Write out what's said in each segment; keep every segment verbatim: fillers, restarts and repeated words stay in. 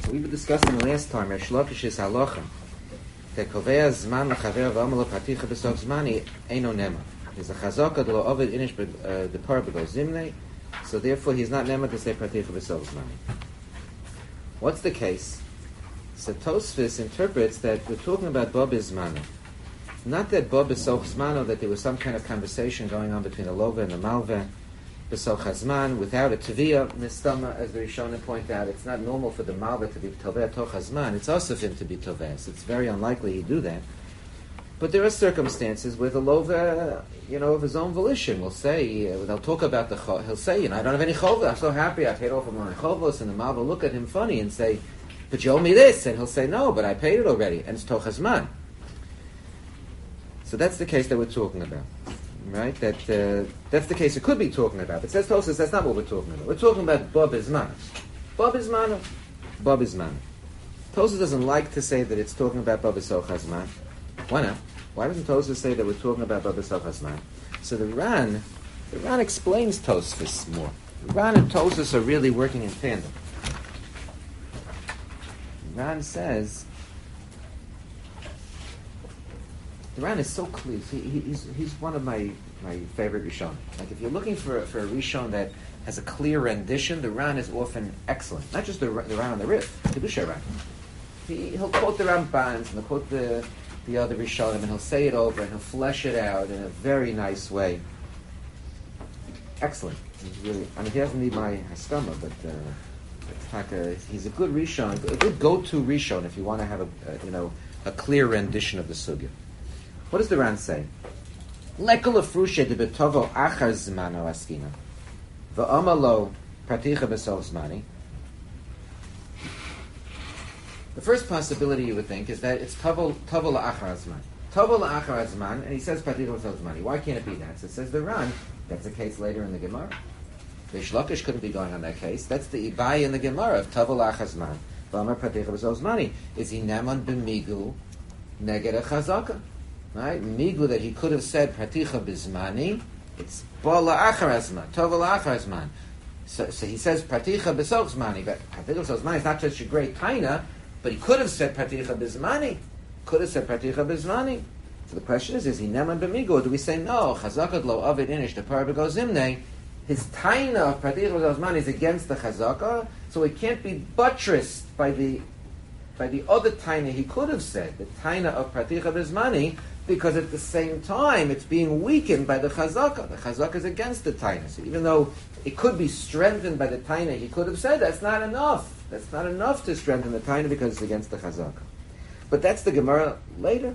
We were discussing last time, Reish Lakish's halacha. That kovea zman lachaver v'amalo paticha b'soch zmani eino nema. He's a chazaka de lo ovid inish the par b'go zimne, so therefore he's not nema to say paticha b'soch zmani. What's the case? So Tosfos interprets that we're talking about bo b'zmano. Not that bo b'soch zmano, that there was some kind of conversation going on between the lova and the malveh, b'soch hazman, without a teviyah, nistama, as the Rishonim point out. It's not normal for the malveh to be toveh toch hazman. It's also for him to be toveh. So it's very unlikely he'd do that. But there are circumstances where the lova, you know, of his own volition will say, uh, they'll talk about the chov, he'll say, you know, I don't have any chovah, I'm so happy, I paid off of my chovos, and the malveh will look at him funny and say, but you owe me this, and he'll say, no, but I paid it already, and it's toch hazman. So that's the case that we're talking about. Right? That uh, that's the case it could be talking about. But says Tosfos, that's not what we're talking about. We're talking about Bob Izmano. Bob Izmano. Bob Izmano. Tosfos doesn't like to say that it's talking about Bob B'soch Hazman. Why not? Why doesn't Tosfos say that we're talking about Bob B'soch Hazman? So the Ran, the Ran explains Tosfos more. The Ran and Tosfos are really working in tandem. The Ran says, the Ran is so clear. He, he's he's one of my, my favorite Rishon. Like if you're looking for for a Rishon that has a clear rendition, the Ran is often excellent. Not just the the Ran on the Rif, the Kedusha Ran. He he'll quote the Rambans and he'll quote the the other Rishonim and he'll say it over and he'll flesh it out in a very nice way. Excellent. He's really. I mean, he doesn't need my haskama, but uh, it's like a, he's a good Rishon, a good go-to Rishon if you want to have a, a you know a clear rendition of the sugya. What does the Ran say? Lekol afrushe de betovo achar zmano askina, va'amalo praticha b'soch zmani. The first possibility you would think is that it's tovo tovo la'achar zman, tovo la'achar zman, and he says praticha b'soch zmani. Why can't it be that? So it says the Ran. That's the case later in the Gemara. Reish Lakish couldn't be going on that case. That's the Ibai in the Gemara of tovo la'achar zman, va'amar praticha b'soch zmani. Is he neman b'migu neged a chazaka? Right? Miglu that he could have said Praticha Bizmani, it's Bala Acharazman, Toval Acharazman. So, so he says Praticha B'soch Zmani, but Praticha B'soch Zmani is not such a great taina, but he could have said Praticha Bizmani. Could have said Praticha Bizmani. So the question is, is he Neman B'Miglu, or do we say no, Chazakad Lo Avid Inish, the Parabego Zimne, his taina of Praticha B'soch Zmani is against the Chazaka, so it can't be buttressed by the by the other taina he could have said, the taina of Praticha Bizmani, because at the same time it's being weakened by the chazaka. The chazaka is against the taina. So even though it could be strengthened by the taina, he could have said that's not enough. That's not enough to strengthen the taina because it's against the chazaka. But that's the Gemara later,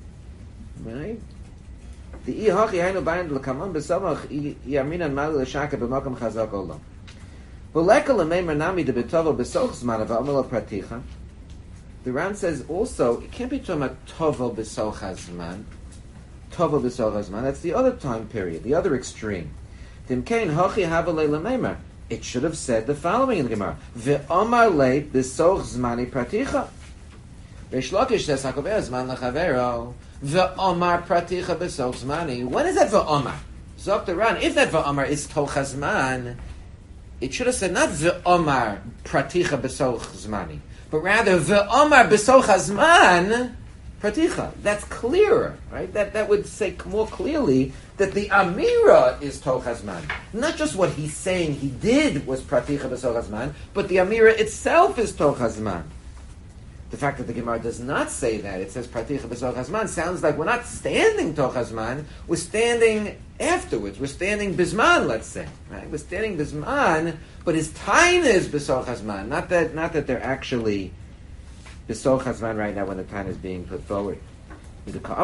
right? The ihachi hainu bayin l'kamon b'samach yaminan mal l'shaka b'makam chazaka olam. V'leka l'meimer nami de b'tovo b'soch zman v'amelo praticha. The Ran says also, it can't be talking about Tovo B'soch Hazman. Tovo B'soch Hazman, that's the other time period, the other extreme. Timkein Hochi Havalei L'meimer. It should have said the following in the Gemara. Ve'omar Le B'soch Zmani Praticha. Reish Lakish says, HaKoveh Zman L'chavero. Ve'omar Praticha B'soch Zmani. When is that Ve'omar? Zok the Ran. If that Ve'omar is Toch Hazman, it should have said not Ve'omar Praticha B'soch Zmani, but rather ve'omar b'soch hazman praticha. That's clearer, right? That that would say more clearly that the amira is toch hazman. Not just what he's saying he did was praticha b'soch hazman, but the amira itself is toch hazman. The fact that the Gemara does not say that, it says praticha b'soch hazman, sounds like we're not standing toch hazman, we're standing afterwards. We're standing bisman, let's say. Right? We're standing bisman, but his taina is b'soch hazman. Not that, not that they're actually b'soch hazman right now when the taina is being put forward. He's not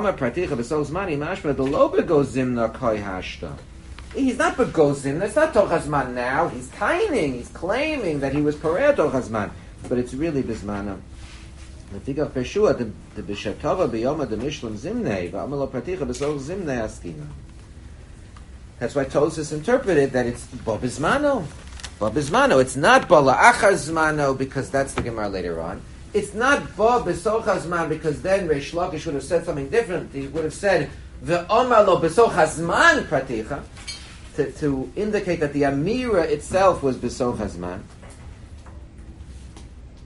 begozim. That's not toch hazman now. He's taining. He's claiming that he was pareh toch hazman, but it's really bisman. That's why Tosfos interpreted that it's Bobizmano. Bobizmano. It's not Bala Achazmano because that's the Gemara later on. It's not Bobizmano because then Reish Lakish would have said something different. He would have said Ve'omar lo B'soch Hazman Praticha to, to indicate that the Amira itself was B'soch Hazman.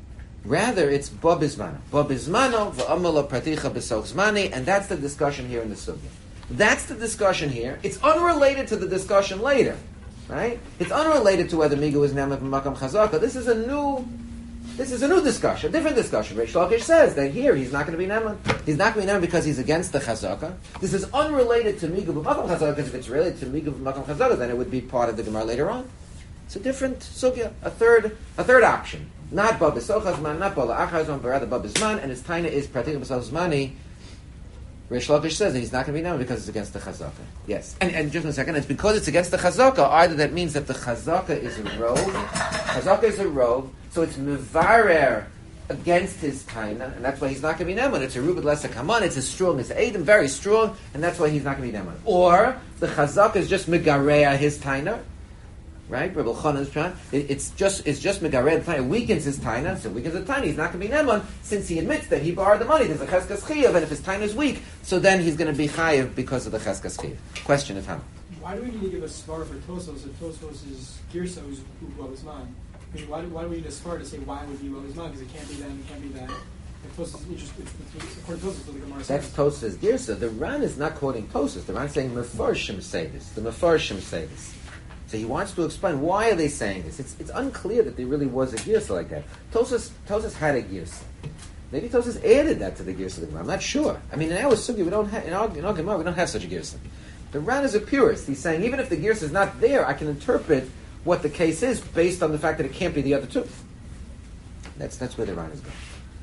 Rather, it's Bo Bizmano. Bo Bizmano, v'amalo praticha b'soch zmani, and that's the discussion here in the sugya. That's the discussion here. It's unrelated to the discussion later, right? It's unrelated to whether Migu is Neman b'makam chazaka. This is a new, this is a new discussion, a different discussion. Reish Lakish says that here he's not going to be Neman. He's not going to be Neman because he's against the chazaka. This is unrelated to Migu b'makam chazaka, because if it's related to Migu b'makam chazaka, then it would be part of the Gemara later on. It's a different sugya, a third, a third option. Not Bab B'sochazman, not Bab La'achazman, but rather Bab B'zman, and his taina is Pratik B'sochazmani. Reish Lakish says that he's not going to be known because it's against the Chazaka. Yes. And, and just in a second, it's because it's against the Chazaka, either that means that the Chazaka is a rove, Chazaka is a rove, so it's Mevarer against his taina, and that's why he's not going to be Neman. It's a Rubid Lesa Kaman, it's a strong, it's Adam, very strong, and that's why he's not going to be Neman. Or the Chazaka is just Megareya his taina, right? Rebbe Chanan's trying. It, it's just it's just megared taina. It weakens his taina, so it weakens the taina. He's not going to be neman since he admits that he borrowed the money. There's a cheskas chiyav, and if his taina is weak, so then he's going to be chayiv because of the cheskas chiyav. Question is how? Why do we need to give a svar for Tosos if Tosos is girsa who's who's man? I mean, why do, why do we need a svar to say why would be who's man? Because it can't be that, it can't be that. If Tosos is interested, according to Tosos, the Gemara says. That's Tosos girsa. The Ran is not quoting Tosos. The Ran is saying mefarshim say this. The mefarshim say this. So he wants to explain why are they saying this. It's it's unclear that there really was a girsa like that. Tosas Tosas had a girsa. Maybe Tosas added that to the girsa of the Gemara. I'm not sure. I mean, in our sugi we don't have in our, in our Gemara we don't have such a girsa. The Ran is a purist. He's saying even if the girsa is not there, I can interpret what the case is based on the fact that it can't be the other two. That's that's where the Ran is going.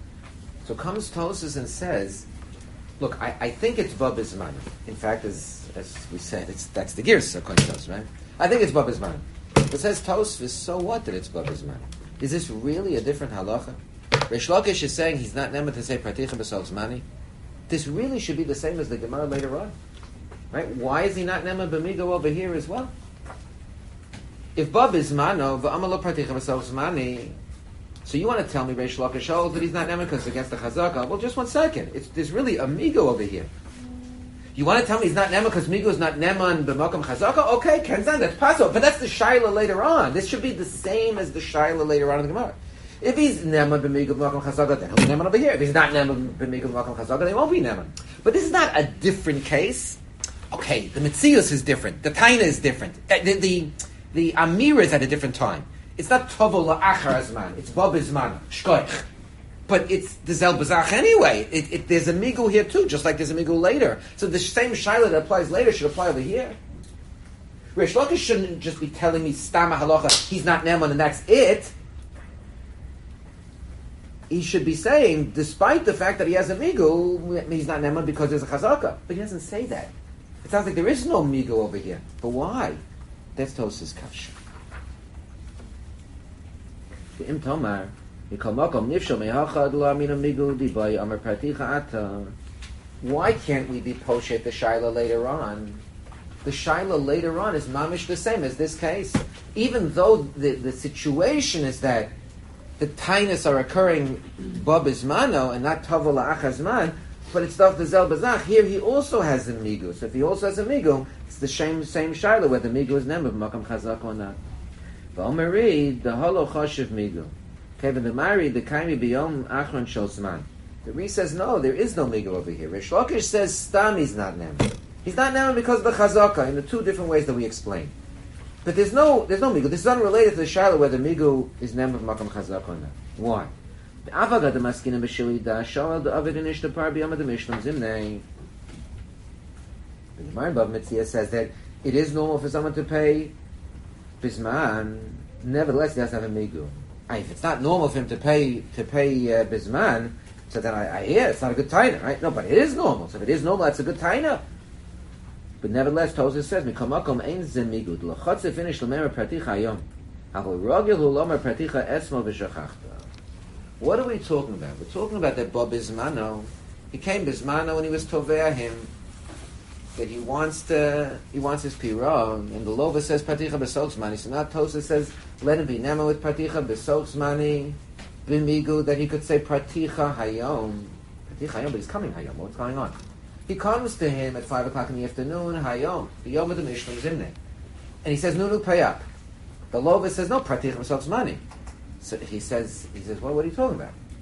So comes Tosas and says, look, I, I think it's Bab Bizman. In fact, as as we said, it's that's the girsa according to Tosas, right? I think it's Bab Bizman. It says Tosfos, so what that it's Bab Bizman? Is this really a different halacha? Reish Lakish is saying he's not neman to say Praticha B'Sol Zmani. This really should be the same as the Gemara later on. Right? Why is he not neman b'migo over here as well? If Bab Bizmano, v'amalo Praticha B'Sol Zmani, so you want to tell me Reish Lakish holds that he's not neman because it's against the Chazaka? Well, just one second. It's, there's really a migo over here. You want to tell me he's not Neman because Migu is not Neman b'Makam Chazaka? Okay, Kenzan, that's possible. But that's the Shaila later on. This should be the same as the Shaila later on in the Gemara. If he's Neman b'Migu b'Makam Chazaka, then he'll be Neman over here. If he's not Neman b'Migu b'Makam Chazaka, then he won't be Neman. But this is not a different case. Okay, the Metzius is different. The Taina is different. The, the, the Amir is at a different time. It's not Tovo la'achar azman. It's Bab Bizman. Shkoich. But it's the Zel Bazach anyway. It, it, there's a migu here too, just like there's a migu later. So the same shaila that applies later should apply over here. Reish Lakish shouldn't just be telling me Stama Halacha, he's not Neman and that's it. He should be saying, despite the fact that he has a migu, he's not Neman because there's a Chazaka. But he doesn't say that. It sounds like there is no migu over here. But why? That's Tos's Kash. The Im Tomar. Why can't we be poshet the shaila later on? The shaila later on is mamish the same as this case. Even though the, the situation is that the tainas are occurring Bab Bizmano and not Tavo la'achazman, but it's not the Zel Bazach. Here he also has a migu. So if he also has a migu, it's the same same shaila whether migu is never makam chazak or not. V'omeri the holo choshev migu. Kevin the Mari, the Kaimi Biyom Achron Shosman. The Re says, no, there is no Migu over here. Reish Lakish says, Stam he's not Neman. He's not Neman because of the Chazaka, in the two different ways that we explained. But there's no there's no Migu. This is unrelated to the Shaila whether Migu is Neman of Makam Chazaka or not. Why? The Avaga the Maskina B'Shili Da Shal the Avid Inish the Par Biyom the Mishlam Zimnei. The Gemara Bab Mitzvah says that it is normal for someone to pay Bizman, nevertheless he has to have a Migu. If it's not normal for him to pay to pay uh, Bizman, so then I, I hear it's not a good taina, right? No, but it is normal. So if it is normal, that's a good taina. But nevertheless, Tosas says, "Mikamakom ein zemigud lachotze finish l'mer praticha hayom, avol rogel l'mer praticha esmo v'shachachta." What are we talking about? We're talking about that Bab Bizmano. He came Bizmano when he was tovea him that he wants to he wants his piro, and the Lova says praticha b'soch zmani. So now Tosas says, let him be nema with praticha b'soch zmani b'migu, that he could say praticha hayom, praticha hayom, but he's coming hayom. What's going on? He comes to him at five o'clock in the afternoon hayom, the yom of the mishlam zimne, and he says nunu pay up. The Lova says no praticha b'soch zmani. So he says he says well, what are you talking about?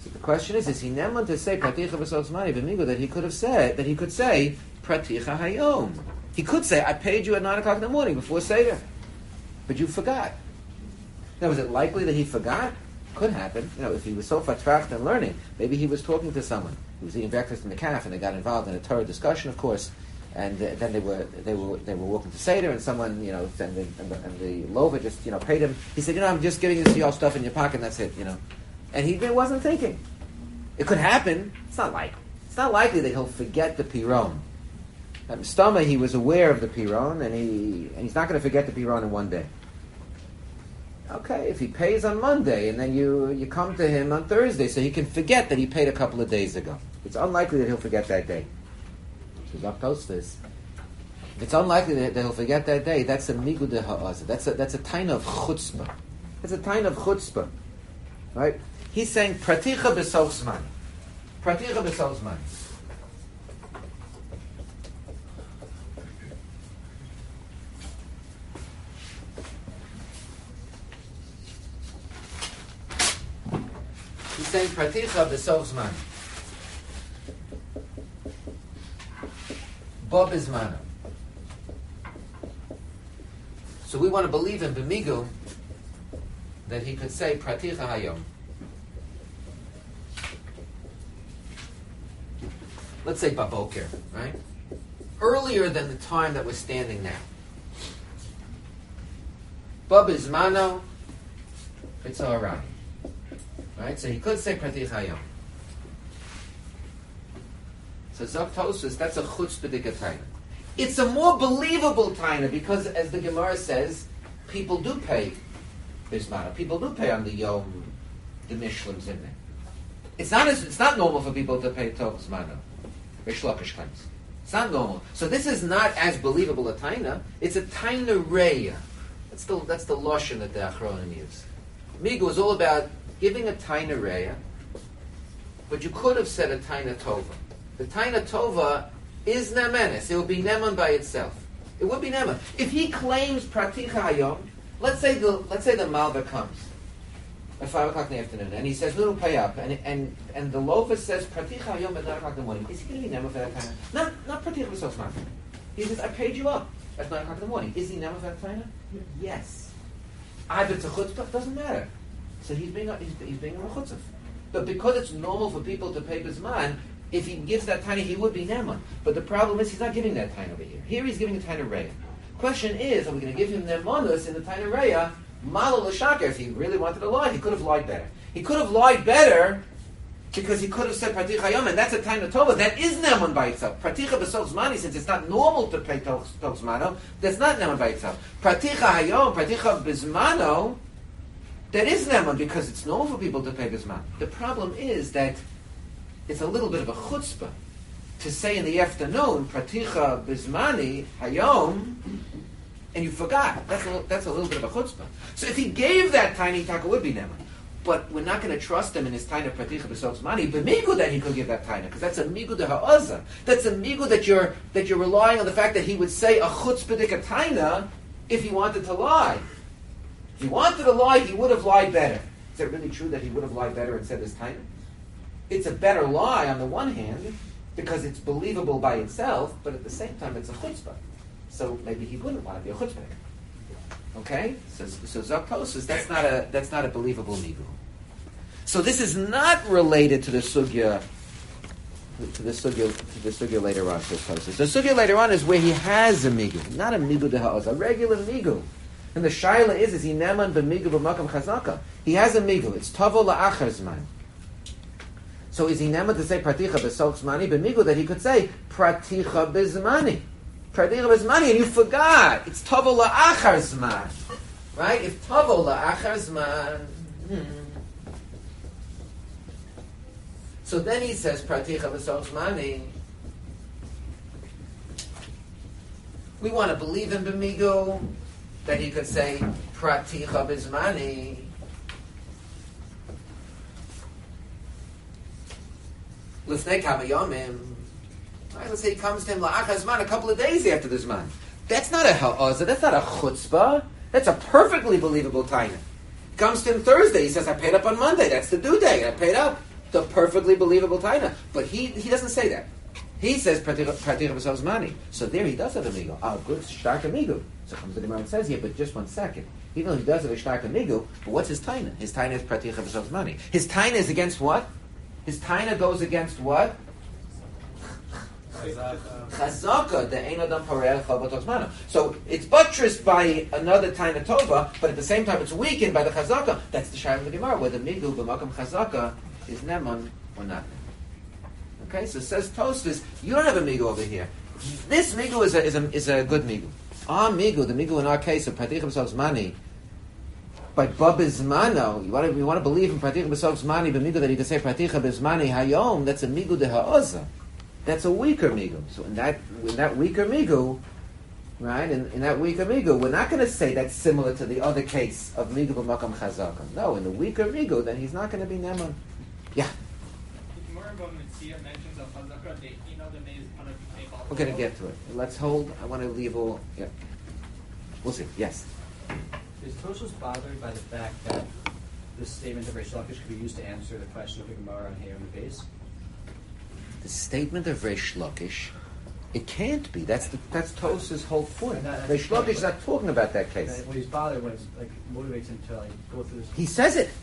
The question is, is he neman to say praticha b'sol zmani b'migu that he could have said, that he could say praticha hayom? He could say, I paid you at nine o'clock in the morning before Seder, but you forgot. Now, is it likely that he forgot? Could happen. You know, if he was so fatracht and learning, maybe he was talking to someone. He was eating breakfast in the calf, and they got involved in a Torah discussion, of course. And uh, then they were they were they were walking to Seder, and someone, you know, and the, and the, and the lover just, you know, paid him. He said, you know, I'm just giving you your stuff in your pocket, and that's it, you know. And he wasn't thinking. It could happen. It's not likely. It's not likely that he'll forget the piron. At Mistama, he was aware of the piron, and he and he's not going to forget the piron in one day. Okay, if he pays on Monday, and then you, you come to him on Thursday, so he can forget that he paid a couple of days ago. It's unlikely that he'll forget that day. So Zok this. It's unlikely that, that he'll forget that day. That's a migud ha'azah. That's a that's a taina of chutzpah. That's a taina of chutzpah, right? He's saying praticha b'sol zman. Praticha b'sol zman. He's saying praticha b'sol zman. Bob is mana. So we want to believe in b'migu that he could say praticha hayom. Let's say baboker, right? Earlier than the time that we're standing now. Bob is mano. It's all right, right? So he could say praticha hayom. So Zok Tosfos, that's a chutzpah taina. It's a more believable taina because, as the Gemara says, people do pay bismana. People do pay on the yom, the mishlim's in there. It's not as, it's not normal for people to pay tov zmana, mishlokish claims. It's not normal. So this is not as believable a taina. It's a taina reya. That's the that's the lashon that the Achronim use. Migu is all about giving a taina reya, but you could have said a taina tova. The taina tova is nemenis. It will be neman by itself. It would be neman. If he claims praticha hayom, let's say the let's say the malva comes at five o'clock in the afternoon, and he says, "No, no, pay up," and and and the lofa says praticha hayom at nine o'clock in the morning. Is he going to be neman for that taina? Not not praticha b'sosman. He says, "I paid you up at nine o'clock in the morning." Is he neman for that taina? Yes. Either it's a chutzpah, doesn't matter. So he's being a, he's, he's being a chutzpah. But because it's normal for people to pay bisman, if he gives that tiny, he would be neman. But the problem is he's not giving that tiny over here. Here he's giving a tiny reya. Question is, are we going to give him nemanus in the tiny reya? Malo l'shaka. If he really wanted to lie, he could have lied better. He could have lied better because he could have said praticha hayom, and that's a tiny tova. That is neman by itself. Praticha b'sol zmani, since it's not normal to pay tov zmano, that's not neman by itself. Praticha hayom, praticha b'zmano, that is neman because it's normal for people to pay b'zman. The problem is that it's a little bit of a chutzpah to say in the afternoon, praticha bizmani hayom, and you forgot. That's a, that's a little bit of a chutzpah. So if he gave that tiny taka, would be neman. But we're not going to trust him in his taina praticha b'sol zmani. But migu that he could give that taina, because that's a migu de ha'azah. That's a migu that you're that you're relying on the fact that he would say a chutzpah taina if he wanted to lie. If he wanted to lie, he would have lied better. Is it really true that he would have lied better and said this taina? It's a better lie on the one hand because it's believable by itself, but at the same time it's a chutzpah. So maybe he wouldn't want to be a chutzpah. Okay, so so Zok Tosfos, that's not a that's not a believable migu. So this is not related to the sugya to the sugya to the sugya later on. Says Tosfos. The sugya later on is where he has a migu, not a migu de ha'oz, a regular migu. And the shaila is is he neman b'migu b'makam chazaka. He has a migu. It's tavo la'achar zman. So is he neman to say praticha b'sol zmani b'migu that he could say praticha b'zmani, praticha b'zmani, and you forgot it's tavo la'achar zman, right? If tavo la'achar zman, hmm. so then he says praticha b'sol zmani. We want to believe in b'migu that he could say praticha b'zmani. L'fnei kama yomim. Right, let's say he comes to him la'achar zman a couple of days after the zman. That's not a ha'azah. That's not a chutzpah. That's a perfectly believable taina. Comes to him Thursday. He says, "I paid up on Monday. That's the due day. I paid up." the perfectly believable taina. But he he doesn't say that. He says Pratich B'Sov Zmani. So there he does have a migu. Ah, good, stark migu. So comes the Gemara and says here, but just one second. Even though he does have a stark migu, but what's his taina? His taina is Pratich B'Sov Zmani. His taina is against what? His taina goes against what? Chazaka, the Ein Adam Pareh Chol B'Tok Zmano. So it's buttressed by another taina tova, but at the same time it's weakened by the chazaka. That's the shayla of the Gemara, whether migu b'makam chazaka is neman or not. Okay, so it says Tosfos, you don't have a migu over here. This migu is a is a, is a good migu. Our migu, the migu in our case of Pratich B'Sov Zmani, by Bab Zmano, you want to you want to believe in Pratich B'Sov Zmani, the migu that you can say Pratich B'Zmani Hayom. That's a migu de ha'oza. That's a weaker migu. So in that in that weaker migu, right? In, in that weaker migu, we're not going to say that's similar to the other case of migu b'makam chazaka. No, in the weaker migu, then he's not going to be neman. Yeah. We're going to get to it. Let's hold. I want to leave all. Yeah. We'll see. Yes. Is Tosfos bothered by the fact that this statement of Reish Lakish could be used to answer the question of the Gemara on Hay on the base? The statement of Reish Lakish, it can't be. That's the, that's Tosfos' whole point. That, Reish Lakish is not talking about that case. When he's bothered, when it's like motivates him to like go through this. He says it.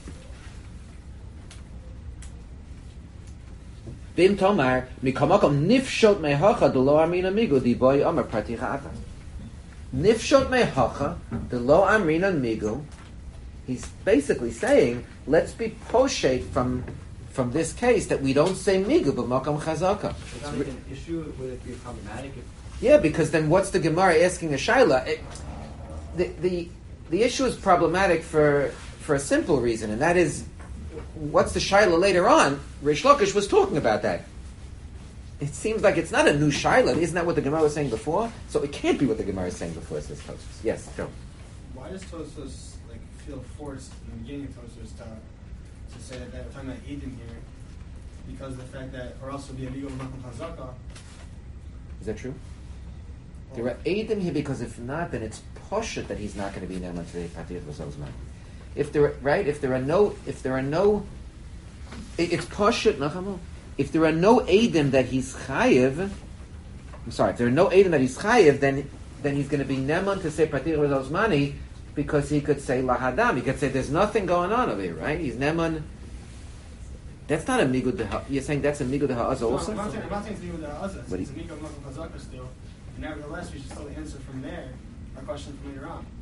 Bim Tomar mikamakom nifshot mehacha de lo amrina migu di boy amar praticha ata. Nifshot mehacha de lo amrina migu. He's basically saying, let's be poshet from from this case that we don't say migu but makam chazaka. Is that like an issue? Would it be problematic? If yeah, because then what's the Gemara asking a shaila? It, the the the issue is problematic for for a simple reason, and that is, what's the shaila later on? Reish Lakish was talking about that. It seems like it's not a new shaila. Isn't that what the Gemara was saying before? So it can't be what the Gemara is saying before, says Tosfos. Yes, Joe. Why does Tosfos like feel forced in the beginning of Tosfos to to say that we're talking about Edom here? Because of the fact that, or else would be a legal Makam Chazaka. Is that true? There are Edom here because if not, then it's poshut that he's not going to be neman to the Patiyat V'Sozman. If there are, right, if there are no, if there are no, it, it's poshut nachamu. If there are no Edom that he's chayiv, I'm sorry, if there are no Edom that he's chayiv, then then he's going to be neman to say Patiyat V'Sozmani because he could say lahadam. He could say there's nothing going on over here, right? He's neman. That's not a migud deha. You're saying that's a migud deha also? No, I'm not saying, I'm not saying it's migud deha. But it's a migud Makam Chazaka still. And nevertheless, we should still answer from there our question from later on.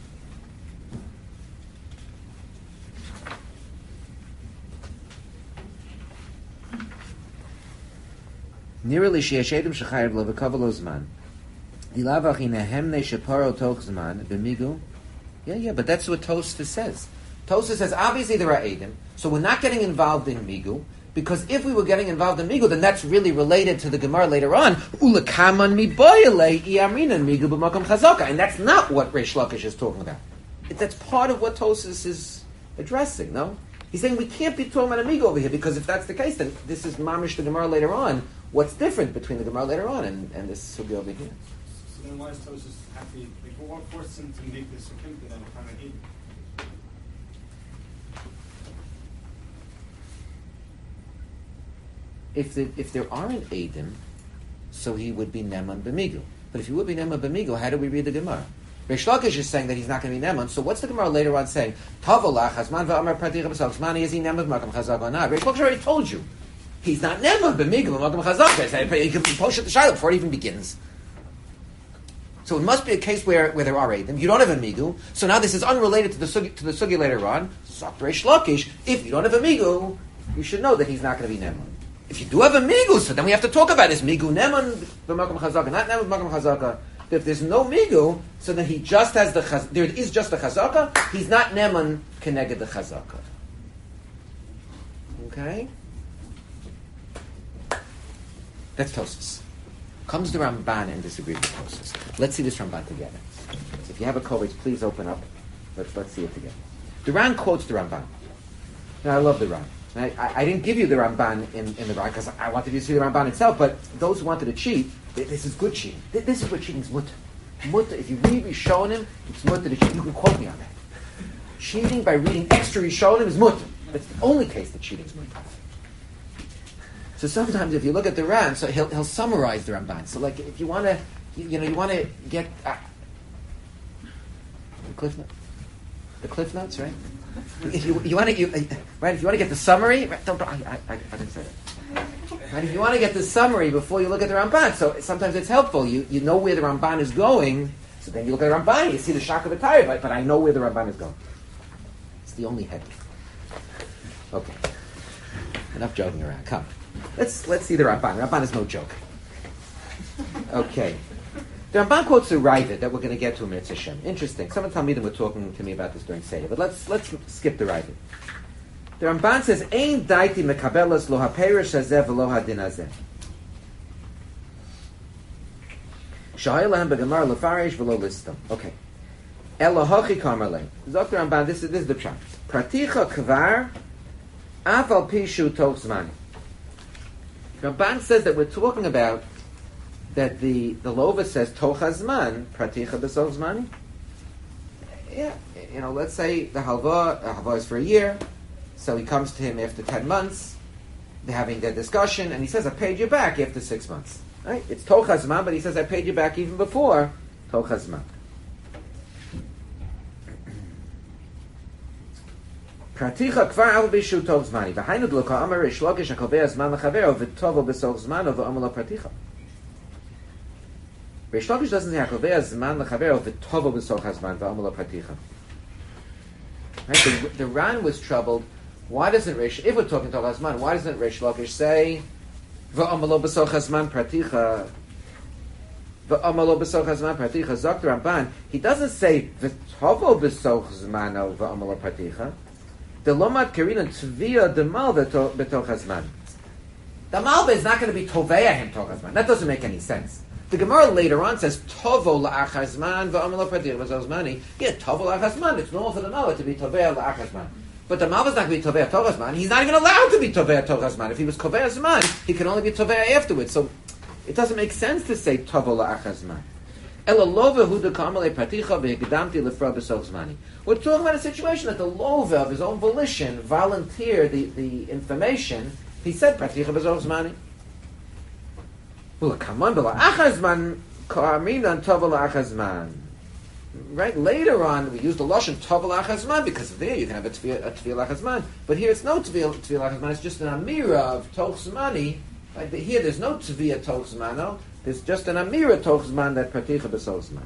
Nirali she'eshedim shechayev lo v'kavalo zman. Dilavach inehemne sheparo toch zman b'migu. Yeah, yeah, but that's what Tosfos says. Tosfos says obviously there are edim, so we're not getting involved in migu, because if we were getting involved in migu, then that's really related to the Gemara later on. Ulakaman mi boyele iamrinan migu b'makam chazaka, and that's not what Reish Lakish is talking about. It, that's part of what Tosfos is addressing. No, he's saying we can't be talking about a migu over here, because if that's the case, then this is mamish the Gemara later on. What's different between the Gemara later on and, and this sugya over here? So then why does Tosfos have to, like, what forced him to make this sukkah then if I'm an Edom? If the, if there aren't Edom, so he would be Neman b'migu. But if he would be Neman b'migu, how do we read the Gemara? Reish Lakish is saying that he's not going to be Neman, so what's the Gemara later on saying? Tavolach hazman v'amar pratich b'sal zmani, is he Neman b'makam chazak or not? Reish Lakish already told you. He's not Neman b'migu b'makam chazak. He can push at the shayla before it even begins. So it must be a case where, where there are Edom. You don't have a migu, so now this is unrelated to the sugi, to the sugi later on. So Reish Lakish, if you don't have a migu, you should know that he's not going to be Neman. If you do have a migu, so then we have to talk about this migu neman b'makam chazaka, not neman b'makam chazaka. If there's no migu, so then he just has the chaz- there is just the chazaka. He's not neman keneged the chazaka. Okay, that's Tosfos. Comes the Ramban and disagrees with Tosfos. Let's see this Ramban together. If you have a coverage, please open up. Let's let's see it together. The Ran quotes the Ramban. Now I love the Ran. I, I, I didn't give you the Ramban in, in the Ran because I wanted you to see the Ramban itself, but those who wanted to cheat, this is good cheating. This is what cheating is mutter. Mutter, if you read Rishonim, it's mutter to cheat. You can quote me on that. Cheating by reading extra Rishonim is mutter. That's the only case that cheating is mutter. So sometimes if you look at the Ran, so he'll he'll summarize the Ramban. So like if you want to, you, you know, you want to get uh, the cliff notes, the cliff notes, right? If you you want to, you, right? If you want to get the summary, right, don't, I, I, I didn't say that. Right? If you want to get the summary before you look at the Ramban, so sometimes it's helpful. You you know where the Ramban is going, so then you look at the Ramban, you see the shock of a tire, but, but I know where the Ramban is going. It's the only head. Okay, enough joking around. Come. Let's let's see the Ramban. Ramban is no joke. Okay. The Ramban quotes the Ravid that we're going to get to in Mitzvah Shem. Interesting. Some of the Talmidim were talking to me about this during Seder, but let's let's skip the Ravid. The Ramban says, "Ein daiti mekabelas lo haperish hazeh v'lo hadin hazeh." Sha'ay lahem begamar lefarish v'lo listam. Okay. Elo hachi kamerle. Doctor Ramban, this is this is the pshat. Praticha kvar af al pishu toch zmani. Ramban says that we're talking about that the the Lova says toch hazman praticha b'soch zmani. Yeah, you know, let's say the halva the halva is for a year, so he comes to him after ten months. They're having their discussion, and he says, "I paid you back after six months." Right? It's toch hazman, but he says, "I paid you back even before toch hazman." Praticha kvar al bishu tov zmani. V'hainu d'loka amar Reish Lakish hakovei zman l'chavero v'tovo b'soch zmano v'amar lo praticha. Reish Lakish doesn't say hakovei zman l'chavero v'tovo b'soch zman v'amar lo praticha. Right? The, the Ran was troubled. Why doesn't Reish, if we're talking tov zman, why doesn't Reish Lakish say v'amar lo b'soch zman praticha? V'amar lo b'soch zman praticha. Zok Ramban. He doesn't say v'tovo b'soch zmano v'amar lo praticha. The Lomad Kerinan Tvia the Malva betoch hazman. The Malva is not going to be Toveya him toch hazman. That doesn't make any sense. The Gemara later on says Tovo la'ach hazman v'amalo pratir v'zozmani. Yeah, Tovo la'ach hazman. It's normal for the Malva to be Toveya la'ach hazman. But the Malva is not going to be Toveya toch hazman. He's not even allowed to be Toveya toch hazman. If he was Toveya hazman, he can only be Toveya afterwards. So it doesn't make sense to say Tovo la'ach hazman. We're talking about a situation that the Lova of his own volition volunteered the, the information. He said Praticha b'zoch zmani. Well, come on, right? Later on, we use the lashon tov l'achazman because there you can have a tefillah l'achazman. But here it's no tefillah l'achazman. It's just an amira of toch zmani. Right? Here there's no tefillah toch zmano. There's just an amira toch zman that praticha b'soch zman.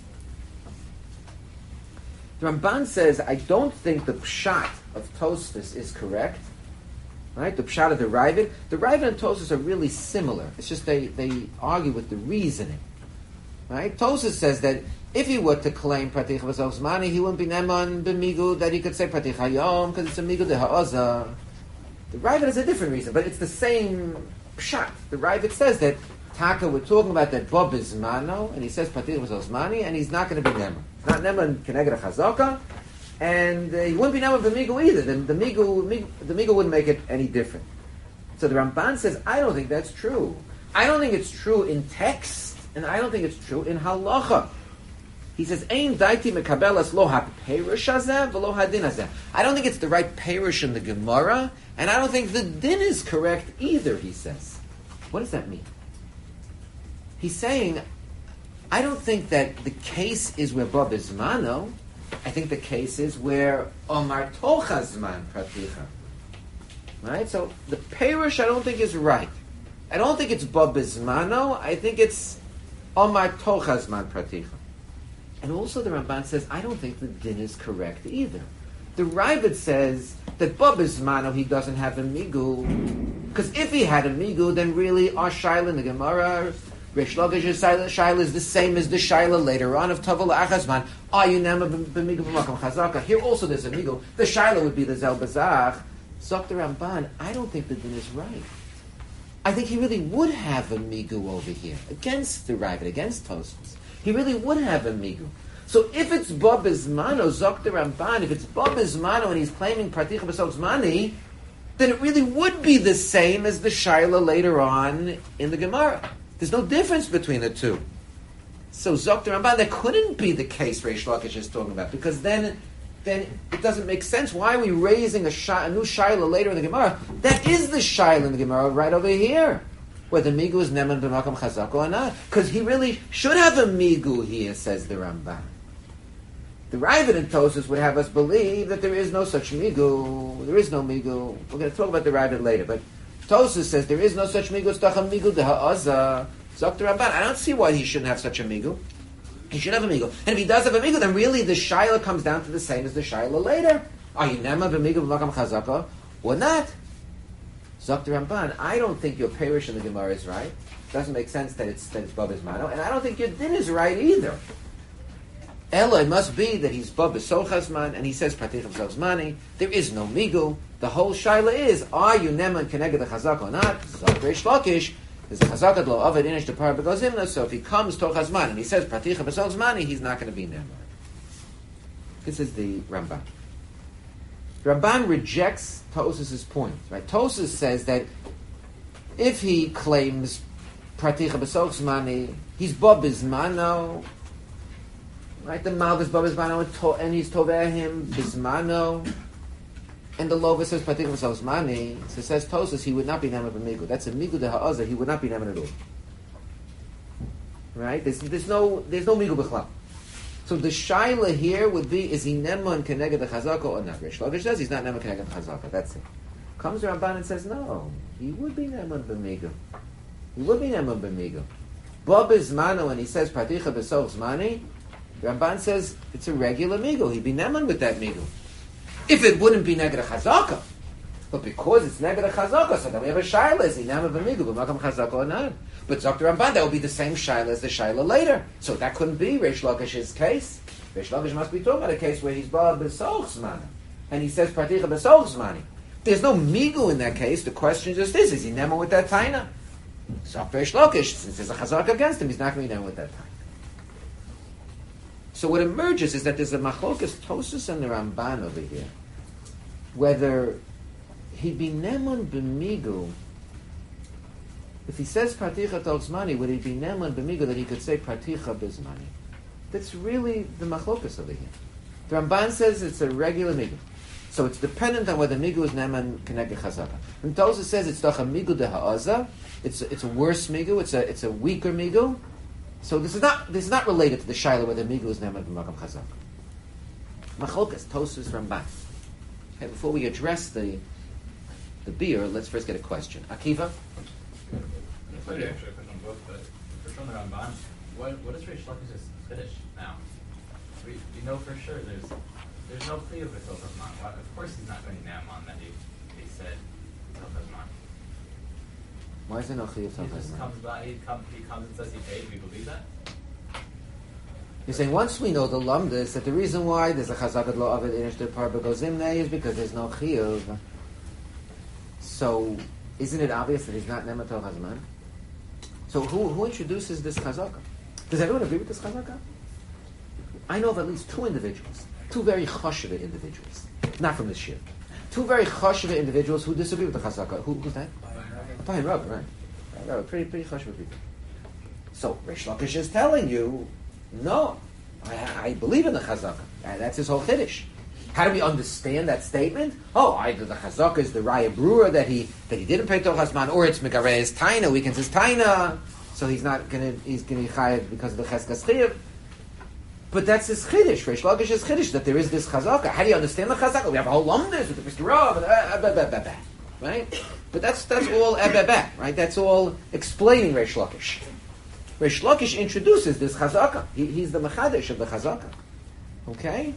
The Ramban says, I don't think the pshat of Tosfos is correct. Right? The pshat of the Ravid. The Ravid and Tosfos are really similar. It's just they, they argue with the reasoning. Right? Tosfos says that if he were to claim praticha b'soch zmani, he wouldn't be neman b'migu that he could say praticha yom because it's a migu de ha'oza. The Ravid has a different reason, but it's the same pshat. The Ravid says that Taka, we're talking about that Bob is Mano, and he says Patir was Osmani, and he's not going to be Nema. Not Nema in Keneged Chazaka, and uh, he wouldn't be Nema B'migu either. The, the, migu, migu, the Migu wouldn't make it any different. So the Ramban says, I don't think that's true. I don't think it's true in text, and I don't think it's true in halacha. He says, Ein daiti mekabelas lo ha-perush hazeh v'lo ha-din hazeh. I don't think it's the right perush in the Gemara, and I don't think the din is correct either, he says. What does that mean? He's saying, I don't think that the case is where Bob is Mano. I think the case is where Omar Tochazman Praticha. Right? So the Perush I don't think is right. I don't think it's Bob is Mano. I think it's Omar Tochazman Praticha. And also the Ramban says, I don't think the din is correct either. The Ravid says that Bob is Mano, he doesn't have a Migu. Because if he had a Migu, then really our Shaila in the Gemara, Reish Lakish's Shaila is the same as the Shaila later on of Tavol Achazman. Are you Nema b'migu b'makam chazaka? Here also there's a Migu. The Shaila would be the Zel Bazach. Zok the Ramban, I don't think the din is right. I think he really would have a Migu over here against the Ravid, against Tosfos. He really would have a Migu. So if it's Bob Izmano, Zok the Ramban, if it's Bob Izmano and he's claiming Praticha b'soch zmani, then it really would be the same as the Shaila later on in the Gemara. There's no difference between the two. So Zok the Ramban, that couldn't be the case Reish Lakish is talking about, because then then it doesn't make sense. Why are we raising a, shi- a new shaila later in the Gemara? That is the shaila in the Gemara right over here, whether migu is neman b'makam chazak or not. Because he really should have a migu here, says the Ramban. The Ravid and Tosfos would have us believe that there is no such migu. There is no migu. We're going to talk about the Ravid later, but Tosfos says there is no such migu. It's tacham migu de ha'aza. Zok the Ramban. I don't see why he shouldn't have such a migu. He should have a migu. And if he does have a migu, then really the shaila comes down to the same as the shaila later. Are you nema b'migu b'makam chazaka or not? Zok the Ramban. I don't think your parish in the Gemara is right. It doesn't make sense that it's that it's Babas Mano, and I don't think your din is right either. Ella, it must be that he's Bab B'Sochazman, and he says Pratich B'Sochazmani. There is no migu. The whole shaila is: are you neman keneged the chazaka or not? Zok Reish Lakish. There's a chazaka lo avad inish depar begozimna. So if he comes Tochazman and he says Pratich B'Sochazmani, he's not going to be neman. This is the Ramban. Ramban rejects Tosfos' point. Right? Tosfos says that if he claims Pratich B'Sochazmani, he's Bab B'Zmano. Right, the Malv is Bab Bizmano, and he's Toveh him Bizmano, and the Lova says Patik B'Sochazmani. So says Tosfos, he would not be Neman b'migu. That's a migu de ha'azah. He would not be Neman at all. Right? There's, there's no there's no migu b'chlal. So the shaila here would be: is he Neman keneged the chazaka or not? Reish Lakish says he's not Neman keneged the chazaka. That's it. Comes the Ramban and says no, he would be Neman b'migu. He would be Neman b'migu. Bab Bizmano, when he says Patik B'Sochazmani, Ramban says it's a regular migu. He'd be neman with that migu. If it wouldn't be neged a chazaka, but because it's neged a chazaka, so then we have a shaila: is he neman b'migu b'makam chazaka or not? But Doctor Ramban, that would be the same shaila as the shaila later. So that couldn't be Reish Lakish's case. Reish Lakish must be talking about a case where he's Bab B'Sochazmani, and he says Pratich B'Sochazmani. There's no migu in that case. The question just is: is he neman with that taina? So Reish Lakish, since there's a chazaka against him, he's not going to be neman with that taina. So what emerges is that there's a machlokas Tosfos and the Ramban over here, whether he'd be neman b'migu. If he says Praticha Tolzmani, would he be neman b'migu that he could say Praticha Bizmani? That's really the machlokas over here. The Ramban says it's a regular migu, so it's dependent on whether migu is neman keneged chazaka. And Tosfos says it's doch a migu de ha'aza. It's a, it's a worse migu. It's a it's a weaker migu. So this is not this is not related to the shaila whether migu is neman b'makam chazak. Machlokas Tosfos Ramban. Okay, before we address the the beer, let's first get a question. Akiva. It's actually a question on both, but for sure the Ramban, what what is Reish Lakish's chiddush now? We we know for sure there's there's no plea of the Tolchazman. Of course he's not going to name on that he he said Tolchazman. Why is there no chiyuv He just Tolchazman? comes by, he, come, he comes and says he paid. We believe that. You're saying once we know the lumdus that the reason why there's a chazakat lo avid inish de par begozimne is because there's no chiyuv. So isn't it obvious that he's not neman Tolchazman? So who who introduces this chazaka? Does everyone agree with this chazaka? I know of at least two individuals, two very choshev individuals, not from this shir. Two very choshev individuals who disagree with the chazaka. Who, who's that? By Rab, right? Rab, pretty pretty choshev people. So Reish Lakish is telling you, no, I, I believe in the chazaka. And that's his whole chiddush. How do we understand that statement? Oh, either the chazaka is the raya brewer that he that he didn't pay Tolchazman, or it's megareh's taina, weakens his taina, so he's not gonna he's gonna be chayav because of the cheskas chiyuv. But that's his chiddush. Reish Lakish's chiddush that there is this chazaka. How do you understand the chazaka? We have a whole lumdus with the Mister Rav, and, uh, blah, blah, blah, blah, right? But that's that's all ebebeh, right? That's all explaining Reish Lakish. Reish Lakish introduces this chazaka. He, he's the mechadish of the chazaka. Okay.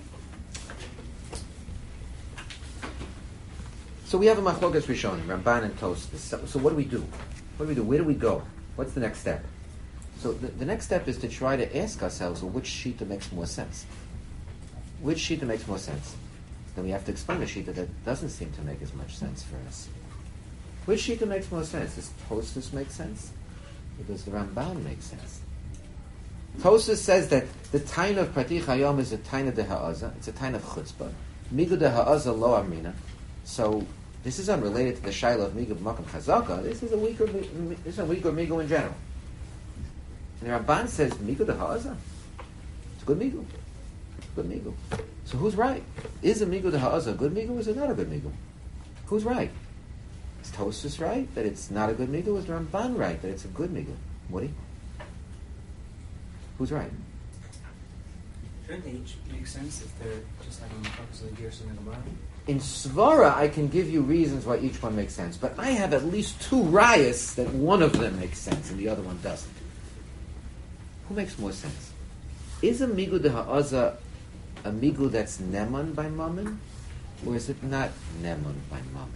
So we have a machlokas Rishon, Ramban and Tosfos. So, so what do we do? What do we do? Where do we go? What's the next step? So the, the next step is to try to ask ourselves, well, which shita makes more sense? Which shita makes more sense? Then we have to explain the shita that doesn't seem to make as much sense for us. Which shita makes more sense? Does Tosfos make sense? Or does the Ramban make sense? Tosfos says that the taina of Pratich Hayom is a taina de ha'aza. It's a taina of chutzpah. Migu de ha'aza lo amrina. So this is unrelated to the shaila of migu b'makam chazaka. This is a weaker, this is a weaker migu in general. And the Ramban says migu de ha'aza. It's a good migu. Good migu. So who's right? Is a migu de ha'azah a good migu or is it not a good migu? Who's right? Is Tosfos right that it's not a good migu or is Ramban right that it's a good migu? Woody? Who's right? Shouldn't they each make sense if they're just having the purpose of the Gersa and the Gemara? In Svara, I can give you reasons why each one makes sense, but I have at least two rayas that one of them makes sense and the other one doesn't. Who makes more sense? Is a migu de ha'azah a migu that's neman by mammon, or is it not neman by mammon?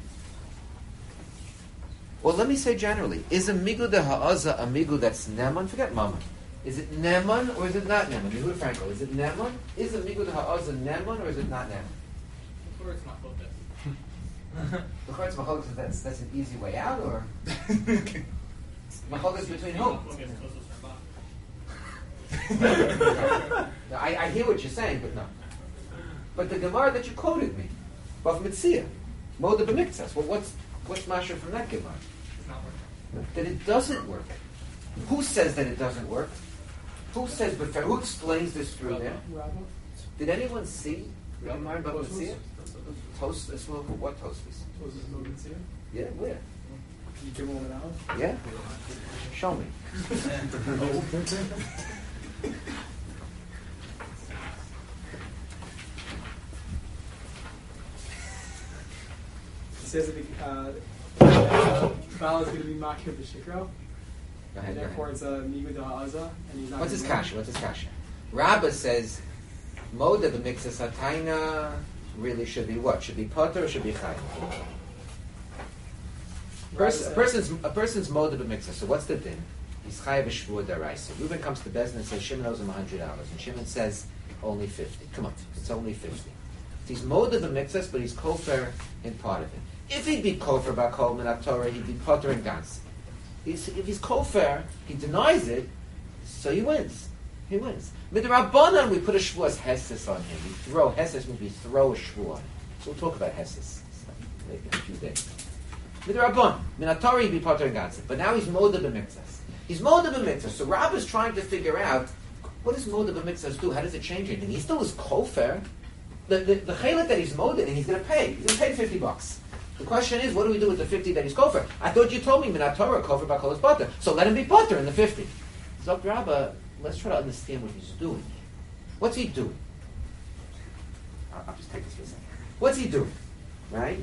Well, let me say generally, is a migu de ha'azah a migu that's neman? Forget mammon. Is it neman or is it not neman? Yehuda Franco, is it neman? Is a migu de ha'azah neman or is it not neman? Of course, not both. The Chortz Machlokes, that's that's an easy way out, or Machlokes between whom? No, I, I hear what you're saying, but no. But the Gemara that you quoted me, Bav Mitzia, Moda B'Miktzas, well, what's what's Masha from that Gemara? It's not working. That it doesn't work. Who says that it doesn't work? Who says? But who explains this through there? Rabba? Did anyone see the Gemara in Bav Tosfos? Mitzia? Toast, this one, what Tosfos? Tosfos Moed Mitzia? Yeah, where? Can you give one an hour? Yeah, show me. It says that the, uh, Bala is going to be Makir B'Shikro, Go ahead, and go ahead. therefore it's a Migu da Ha'azah, and he's not What's gonna his win. kasha? What's his kasha? Rabbah says, Moda b'mikzas hataina really should be what? Should be potter or should be chayim? Pers- a person's a person's moda b'mikzas. So what's the din? He's chayav b'shvua daraisa. Reuben comes to Bezdin and says Shimon owes him a hundred dollars, and Shimon says only fifty. Come on, it's only fifty. He's moda b'mikzas, but he's kofer in part of it. If he'd be kofer b'kol min Torah, he'd be potter in gans. He's, if he's kofer, he denies it, so he wins. He wins. Midrabanan, we put a shvuas heses on him. We throw heses means we throw a shvu on him. So we'll talk about heses maybe in a few days. Midrabanan, minatori be potter and gansit. But now he's moda b'mikzas. He's moda b'mikzas. So Rab is trying to figure out what does moda b'mikzas do? How does it change anything? He still is kofer. The the, the chelik that he's moda and he's going to pay. He's going to pay fifty bucks. The question is, what do we do with the fifty that he's kofer? I thought you told me minatora kofer b'kol is potter. So let him be potter in the fifty. So Rabba, let's try to understand what he's doing. What's he doing? I'll, I'll just take this for a second. What's he doing? Right?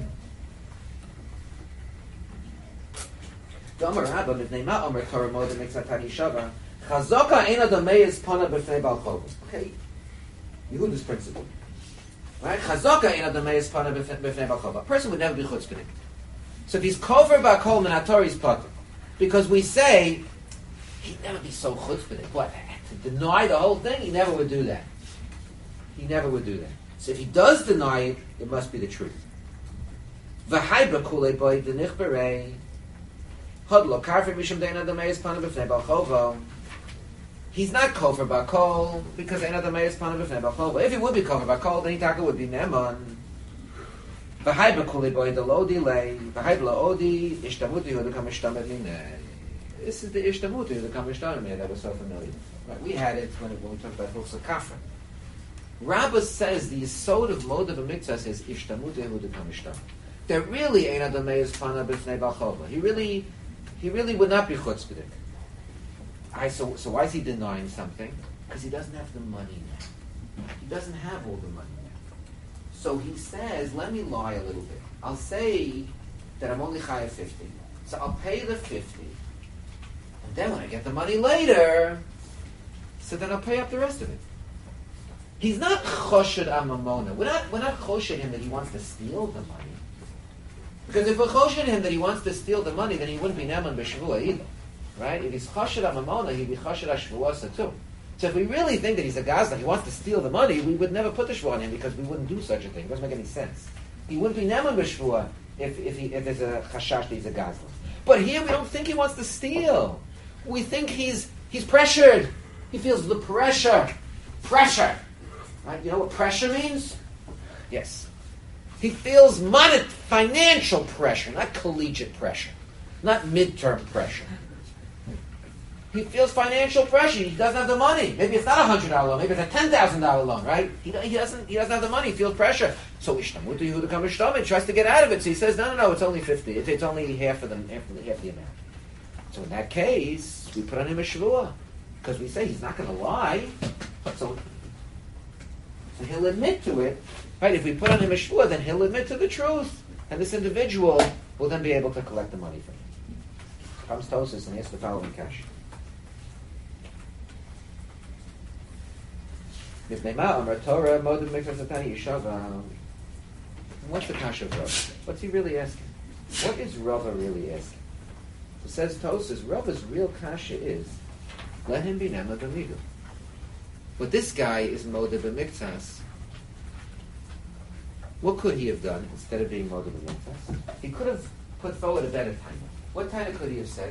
Okay. Yehuda's principle. Right? Chazaka ain't adameis pana b'fnei balchova. A person would never be chutzpahdik. So if he's kofer b'kol minator, he's potter. Because we say, he'd never be so chutzpahdik. What? To deny the whole thing? He never would do that. He never would do that. So if he does deny it, it must be the truth. V'hayba kulei boy d'nich berei hodlo karfer mishum dein adameis pana b'fnei balchova. He's not kofer b'kol because ein adameis pana b'fnei balchova. If he would be kofer b'kol, then he taka would be neman. V'hayba kulei boy d'lo delay v'hayba la'odi ishtamuti hu d'kam ishtamet minei. This is the ishtamuti the kamishtarim that was so familiar. Right, we had it when, it, when we talked about Hilchos Kafra. Rabbah says the yesod of Moda b'Miktzas is ishtamuti hu d'kam ishtamet. There really ain't adameis pana b'fnei balchova. He really, he really would not be chutzpahdik. I, so, so why is he denying something? Because he doesn't have the money now. He doesn't have all the money now. So he says, let me lie a little bit. I'll say that I'm only chayav fifty. So I'll pay the fifty. And then when I get the money later, so then I'll pay up the rest of it. He's not choshed amamona. We're not, we're not choshed him that he wants to steal the money. Because if we're choshed him that he wants to steal the money, then he wouldn't be neman b'shavua either. Right? If he's choshed amamona, he'd be choshed ashvuasa too. So if we really think that he's a gazla, he wants to steal the money, we would never put the shvu on him because we wouldn't do such a thing. It doesn't make any sense. He wouldn't be neman b'shvua if if, he, if there's a chashash that he's a gazla. But here we don't think he wants to steal. We think he's he's pressured. He feels the pressure. Pressure. Right? You know what pressure means? Yes. He feels money, financial pressure, not collegiate pressure, not midterm pressure. He feels financial pressure. He doesn't have the money. Maybe it's not a hundred dollar loan. Maybe it's a ten thousand dollar loan, right? He, he doesn't. He doesn't have the money. He feels pressure. So Ishtamutu Yehuda Kam Ishtamit tries to get out of it. So he says, no, no, no. It's only fifty. It's, it's only half of the half, of the half the amount. So in that case, we put on him a shvuah because we say he's not going to lie. So, so he'll admit to it, right? If we put on him a shvuah, then he'll admit to the truth, and this individual will then be able to collect the money from him. Comes Tosas and he asks the following question. What's the kasha of Rav? What's he really asking? What is Rava really asking? It says Tosas, Rava's real kasha is, let him be nema b'migu. But this guy is moda b'miktas. What could he have done instead of being moda b'miktas? He could have put forward a better time. What time could he have said?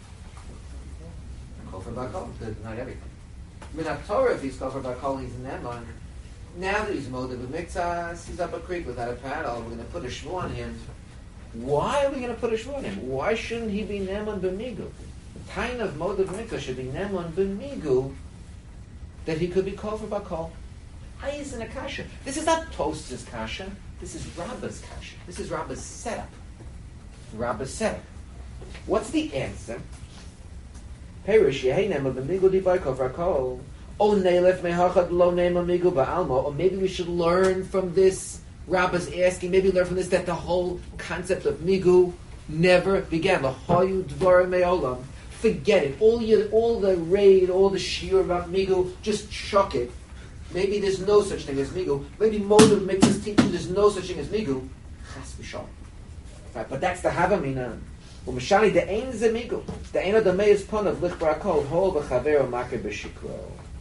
Kofar Bakol, not everything. Minat Torah, if he's Kofar Bakol, he's in Neman. Now that he's moda b'miktas, he's up a creek without a paddle. We're going to put a shvu on him. Why are we going to put a shvu on him? Why shouldn't he be Neman b'migu? The time of moda b'miktas should be Neman b'migu, that he could be Kofar Bakol. Hay is in a kasha. This is not Tos's kasha. This is Rabba's kasha. This is Rabba's setup. Rabba's setup. What's the answer? Perish yeheinem of the migu dibai Kofar Bakol. O neilef mehachad lo nema migu ba'alma. Or maybe we should learn from this. Rabba's asking. Maybe learn from this that the whole concept of migu never began. Lahoyu dvarim me'olam. Forget it. All your, all the raid, all the shiur about migu, just chuck it. Maybe there's no such thing as migu. Maybe Modim makes us teach you there's no such thing as migu. Chas v'shalom. Right, but that's the havamina. Umeshani the ein ze migu. The ein of the meis ponav lich barakol hol b'chavero makir b'shikro.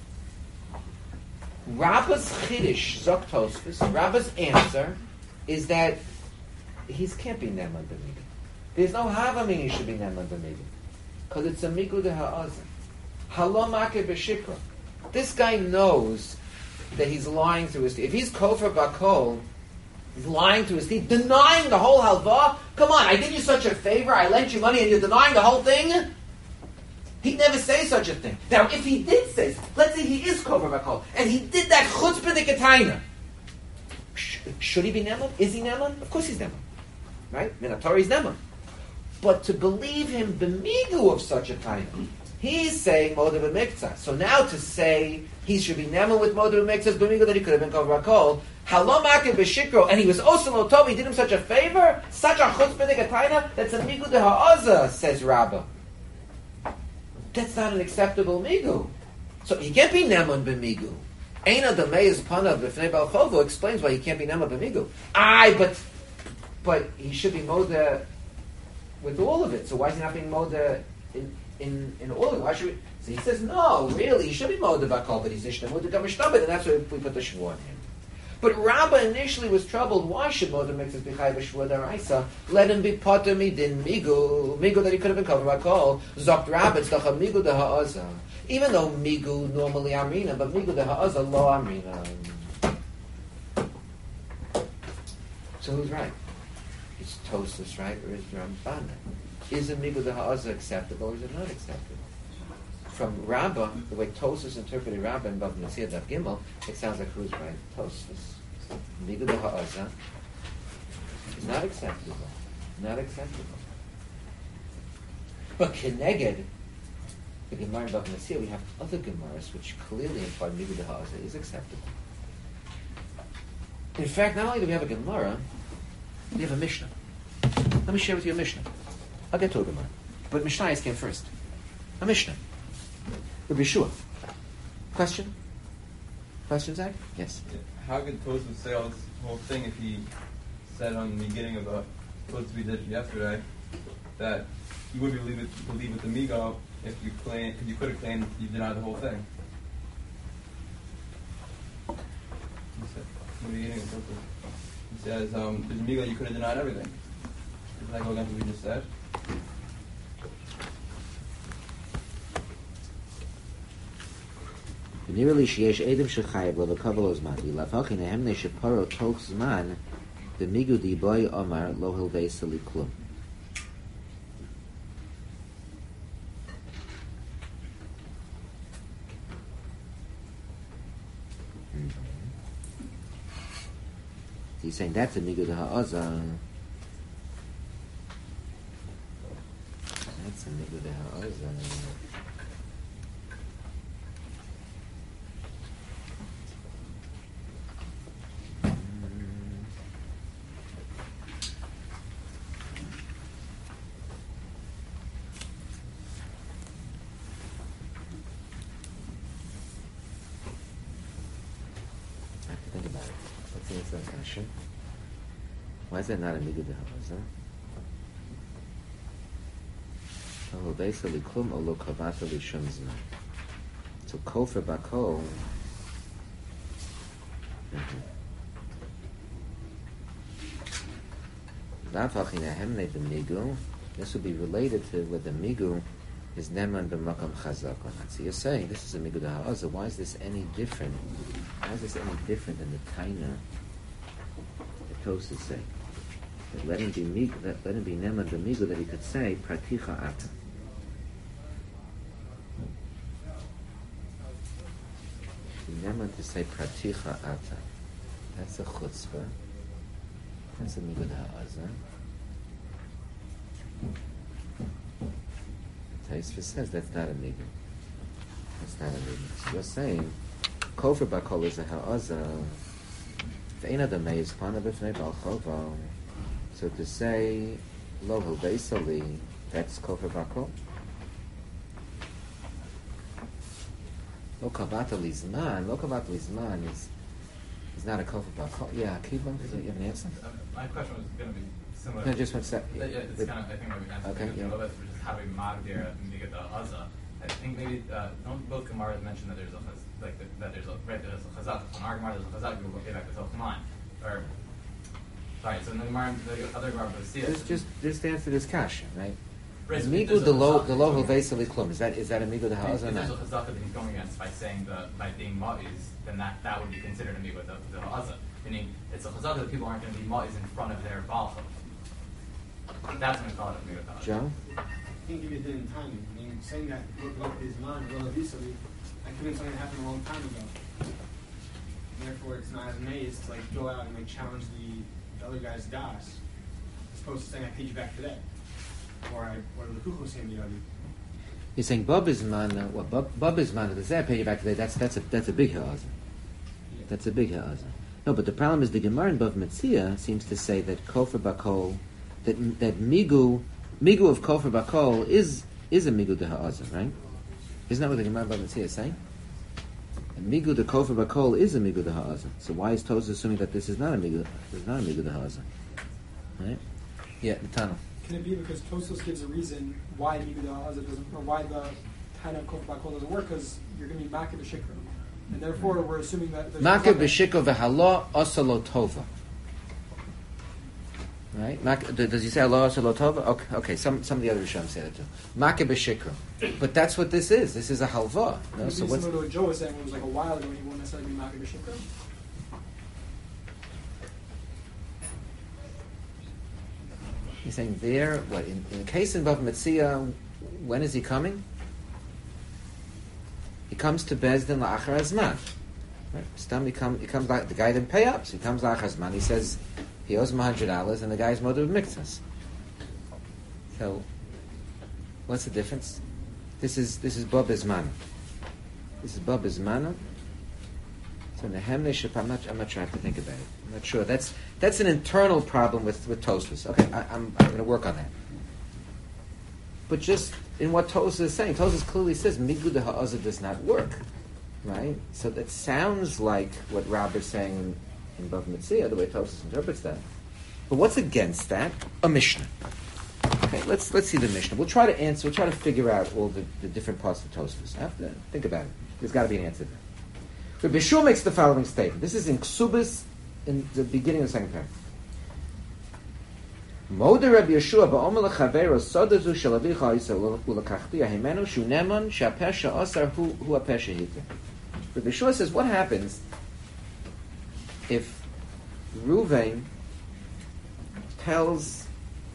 Rabba's chiddush zok Tosfos. Rabba's answer is that he can't be neman b'migu. There's no havamina he should be neman b'migu. Because it's a migu de ha'azim. Halo makir b'shikro. This guy knows that he's lying through his teeth. If he's Kofar Bakol, he's lying through his teeth, denying the whole halva. Come on, I did you such a favor, I lent you money and you're denying the whole thing? He'd never say such a thing. Now, if he did say, let's say he is Kofar Bakol, and he did that chutzpah de ketaina, should he be Neman? Is he Neman? Of course he's Neman. Right? Minatori is Neman. But to believe him b'migu of such a taina, he's saying Moda b'miktzah. So now to say he should be neman with Moda b'miktzah b'migu that he could have been Kofar Bakol, halom akid b'shikro, and he was oselo tov, he did him such a favor, such a chutzpah de ketaina, that's a migu de ha'azah, says Rabbah. That's not an acceptable migu. So he can't be neman b'migu. Eina the meiz panav b'fnei Baal Chovo explains why he can't be neman b'migu. Aye, but but he should be Moda with all of it. So why is he not being Moda in In, in all of it, why should we? So he says, no, really, he should be Moda Bakol, but he's Ishtamud to come Ishtamud, and that's why we put the Shvu on him. But Rabbah initially was troubled. Why should Moda make this B'chai B'Shvu Daraisa? Let him be Potter Midin Migu, Migu that he could have been Kofar Bakol. Zokt Rabbah, it's the Migu de Ha'azah. Even though Migu normally Amrina, but Migu de Ha'azah lo Amrina. So who's right? It's Tosfos, right, or is Ramban? Is a migu de ha'azah acceptable or is it not acceptable? From Rabbah, the way Tosfos interpreted Rabbah in Bava Metzia Daf Gimel, it sounds like who's right? Tosfos. Migu de ha'azah is not acceptable. Not acceptable. But Keneged, the Gemara in Bava Metzia, we have other Gemaras which clearly imply migu de ha'azah is acceptable. In fact, not only do we have a Gemara, we have a Mishnah. Let me share with you a Mishnah. I'll get to a Gemara. But Mishnayos came first. A Mishnah. Rabbi Yeshua. Question? Question, Zach? Yes. Yeah. How could Tosfos say all this whole thing if he said on the beginning of the Tosfos we did yesterday that you would believe it, believe with the Migo if you claim, because you could have claimed you denied the whole thing. He said, in the beginning of Tosfos, he says, um, there's a Migo, you could have denied everything. Doesn't that go against what we just said? נראה לי שיש עדם שחייב לו וקבל לו זמן, ולהפך הנה המנה שפרו תוך זמן, במיגו דיבוי אומר לא הלוויסה לי כלום. He's saying that's a nigud ha'aza. That's a nigud ha'aza. Think about it. Let's answer that question. Why is that not a nigud ha'aza? Oh, basically, klum olo kavata lishum zman. So kofar bakol. This would be related to what the migu is neman b'makam chazak. So you're saying this is a migu ha'aza. Why is this any different? Why is this any different than the taina that Tosfos say? That let him be mig, that let him be neman b'migu, that he could say praticha ata. Neman to say praticha ata. That's a chutzpah. That's a migu ha'aza. Tosfos says that's not a migu. That's not a migu. So you're saying kofar bakol is a ha'aza. Ve'ena damei is pana b'fnei bal chova. So to say lo basically that's kofar bakol. Lo kavata lizman. Lo kavata lizman is is not a kofar bakol. Yeah, keep on. You have an answer? Uh, my question was going to be similar. No, just one sec. Yeah, it's The- kind of, I think maybe answered Okay, it yeah. a little bit for just having magdir and nigud ha'aza. I think maybe uh, don't both Gemaras mention that there's a chaz, like that, that there's a right there's a chazak. On our Gemara there's a chazak. We'll get back to Tochamon. Or sorry, so in the Gemara, the other Gemara was see Just, just, just answer this kasha, right? Right, so Migu there's a the lo chazak the lo that's basically klum. Is that is that a migu the If ha'aza or there's a not? chazaka that he's going against by saying the by being ma'iz, then that, that would be considered a migu the, the ha'aza. Meaning it's a chazaka that people aren't going to be ma'iz in front of their baal. That's when we call it a migu the ha'aza. Joe? I think if it did in timing, I mean, saying that look his mind relatively, I could have something that happened a long time ago. Therefore, it's not as amazed to like go out and like challenge the, the other guy's das, as opposed to saying I paid you back today, or I or the kuchu saying the other. You're saying Bub is man. Uh, well, Bub, Bub is man. Does that pay you back today? That's that's a that's a big ha'aza. That's a big ha'aza. No, but the problem is the Gemara in Bava Metzia seems to say that kofar bakol, that that migu migu of kofar bakol is is a migu de ha'aza, right? Isn't that what the Gemara in Bava Metzia is saying? And migu de kofar bakol is a migu de ha'aza. So why is Tosfos assuming that this is not a migu? This is not a migu de ha'aza, right? Yeah, the tunnel. Can it be because Tosfos gives a reason why Nigud ha'aza doesn't, or why the Taina of Kofar bakol doesn't work? Because you're going to be makeh b'shikra, and therefore we're assuming that there's Makeh b'shikra v'halo asalo tova. Right? Mak- does he say halo asalo tova? Okay, okay. Some some of the other Rishon say that too. Makeh b'shikra. But that's what this is. This is a halva. It No? would So be what's similar to what Joe was saying when it was like a while ago, and he won't necessarily be makeh b'shikra. he's saying there? What in, in the case in Bava Metzia? When is he coming? He comes to Bezdin la'achar hazman. Right? Stam he, come, he comes like the guy didn't pay up, so he comes la'achar hazman. He says he owes him a hundred dollars, and the guy's mother of miktas. So, what's the difference? This is this is Bab Izmana. This is Bab Izmana. So Nehemne Shep, I'm not I'm not trying to think about it. I'm not sure. That's that's an internal problem with, with Tosfos. Okay, I, I'm I'm going to work on that. But just in what Tosfos is saying, Tosfos clearly says Migud ha'aza does not work, right? So that sounds like what Rab is saying in Bava Metzia, the way Tosfos interprets that. But what's against that? A Mishnah. Okay, let's let's see the Mishnah. We'll try to answer. We'll try to figure out all the, the different parts of Tosfos. Have to think about it. There's got to be an answer there. Rabbi Yeshua makes the following statement. This is in Ksubis, in the beginning of the second paragraph. Moder Rabbi Yeshua ba'omer lechavero sodazu shel avicha yisrael ulekachti ahimenu shu neman she'apesha asar hu hu apesha hita. Rabbi Yeshua says, what happens if Ruvain tells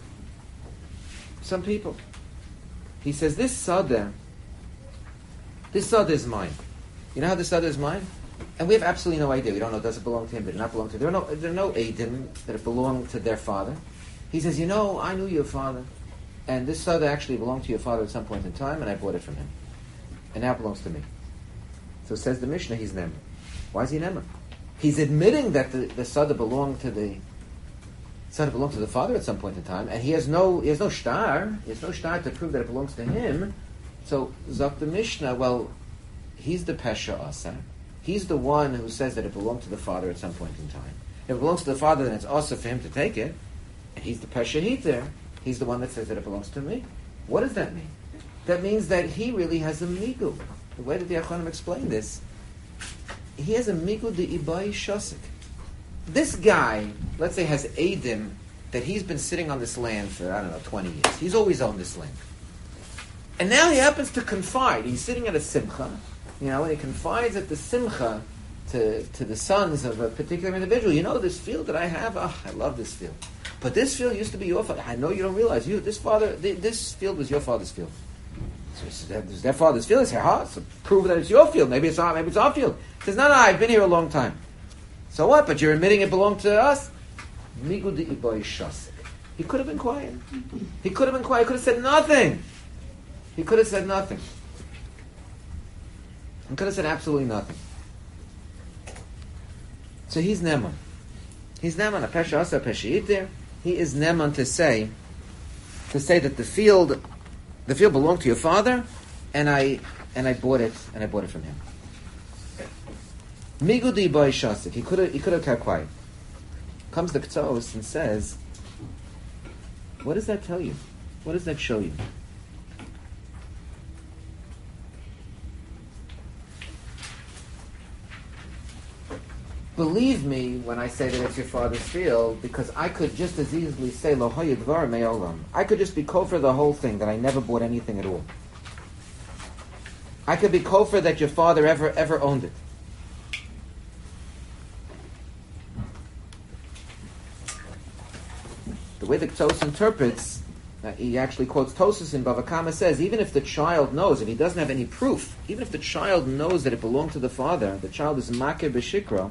some people, he says, this sada, this sada is mine. You know how this sada is mine? And we have absolutely no idea. We don't know, does it belong to him, did it not belong to him? There are no, there are no Eidim that it belonged to their father. He says, you know, I knew your father, and this Sada actually belonged to your father at some point in time, and I bought it from him. And now it belongs to me. So says the Mishnah, he's Neman. Why is he Neman? He's admitting that the, the Sada belonged to the Sada belonged to the father at some point in time, and he has no he has no shtar, he has no shtar to prove that it belongs to him. So Zok the Mishnah, well, he's the Pesha Asa. He's the one who says that it belonged to the father at some point in time. If it belongs to the father, then it's also for him to take it. And he's the Pesha Heter. He's the one that says that it belongs to me. What does that mean? That means that he really has a migu. The way that the Acharonim explain this, he has a migu de ibai shosik. This guy, let's say, has Eidim that he's been sitting on this land for, I don't know, twenty years. He's always owned this land. And now he happens to confide. He's sitting at a simcha, you know, and he confides at the simcha to, to the sons of a particular individual. You know, this field that I have, oh, I love this field. But this field used to be your father. I know you don't realize. You, this father, this field was your father's field. So it's their, it's their father's field. It's here, huh? So prove that it's your field. Maybe it's our, maybe it's our field. He says, no, no, I've been here a long time. So what? But you're admitting it belonged to us? Migu de iboy shasik. He could have been quiet. He could have been quiet. He could have said nothing. He could have said nothing. He could have said absolutely nothing. So he's Neman. He's Neman, a Pesha Asa, a Pesha Yitir. He is Neman to say, to say that the field, the field belonged to your father, and I, and I bought it, and I bought it from him. Migudi boy shasik. He could have, he could have kept quiet. Comes the Ktos and says, what does that tell you? What does that show you? Believe me when I say that it's your father's field, because I could just as easily say Lo hayid dvar me'olam. I could just be kofar the whole thing, that I never bought anything at all. I could be kofar that your father ever ever owned it. The way the Ktos interprets, uh, he actually quotes Tosas in Bava Kama, says, even if the child knows, if he doesn't have any proof, even if the child knows that it belonged to the father, the child is makeh b'shikra,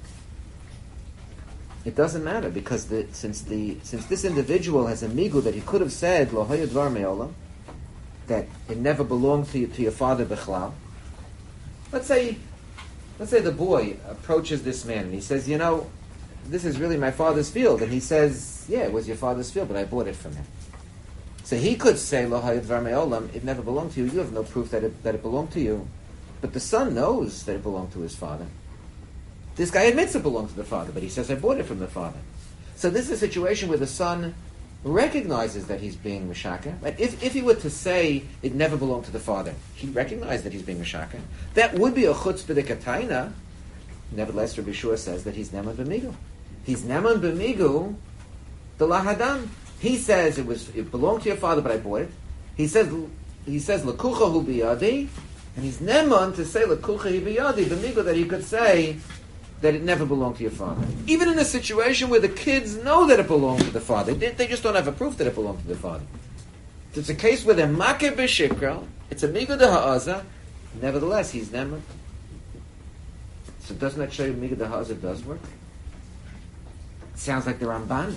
it doesn't matter, because the, since the since this individual has a migu that he could have said lo hayad dvar me'olam, that it never belonged to, to your father b'chlal. Let's say, let's say the boy approaches this man and he says, you know, this is really my father's field, and he says, yeah, it was your father's field, but I bought it from him. So he could say lo hayad dvar me'olam, it never belonged to you. You have no proof that it that it belonged to you, but the son knows that it belonged to his father. This guy admits it belonged to the father, but he says, I bought it from the father. So this is a situation where the son recognizes that he's being Meshaka. Right? If, if he were to say it never belonged to the father, he recognized that he's being Meshaka. That would be a chutzpah de kataina. Nevertheless, Rabbi Shua says that he's Neman b'migu. He's Neman b'migu, the lahadam. He says it was it belonged to your father, but I bought it. He says he says lekucha hu biyadi, and he's Neman to say lekucha hu biyadi b'migu, that he could say that it never belonged to your father. Even in a situation where the kids know that it belonged to the father. They, they just don't have a proof that it belonged to the father. It's a case where they're makeh b'shikra, it's a migu de ha'aza, nevertheless, he's Neman. So doesn't that show you migu de ha'aza does work? It sounds like the Ramban.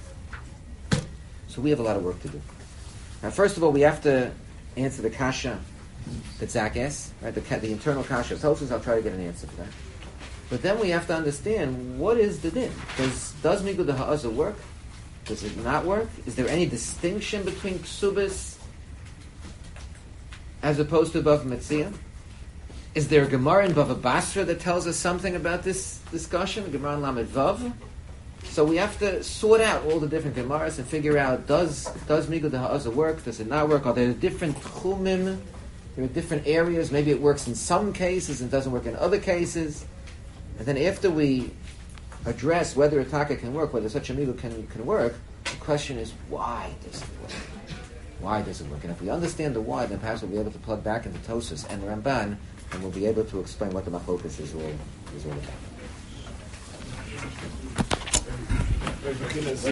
So we have a lot of work to do. Now, first of all, we have to answer the kasha that Zach asked, right? The, the internal kasha. So I'll try to get an answer for that. But then we have to understand, what is the din? Does does migu de ha'aza work? Does it not work? Is there any distinction between ksubis as opposed to Bava Metzia? Is there a Gemara in Bava Basra that tells us something about this discussion? A Gemara in Lamed Vav? So we have to sort out all the different Gemaras and figure out, does does migu de ha'aza work? Does it not work? Are there different tchumim? There are different areas. Maybe it works in some cases and doesn't work in other cases. And then after we address whether a taka can work, whether such a migu can, can work, the question is, why does it work? Why does it work? And if we understand the why, then perhaps we'll be able to plug back into Tosas and Ramban, and we'll be able to explain what the machlokas is all, is all about.